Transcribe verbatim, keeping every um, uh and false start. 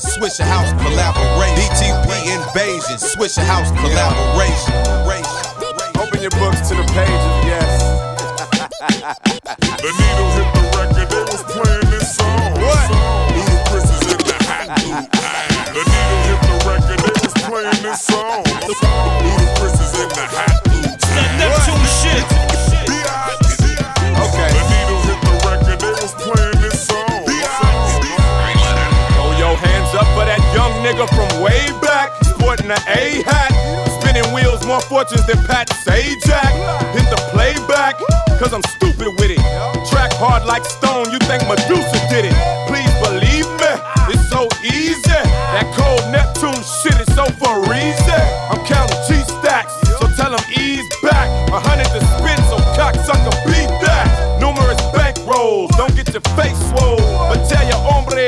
Swisher House collaboration. D T P invasion, Swisher House collaboration. Open your books to the pages, yes. The needle hit the record, they was playing this song. What? Ludacris is in the hat. The needle hit the record, they was playing this song. Ludacris is in the hat. That Neptune shit. Okay. The needle hit the record, they was playing this song. Throw your hands up for that young nigga from way back, sporting an A hat, spinning wheels, more fortunes than Pat Sajak. Hit the playback, cause I'm stupid with it. Track hard like Stone, you think Medusa did it.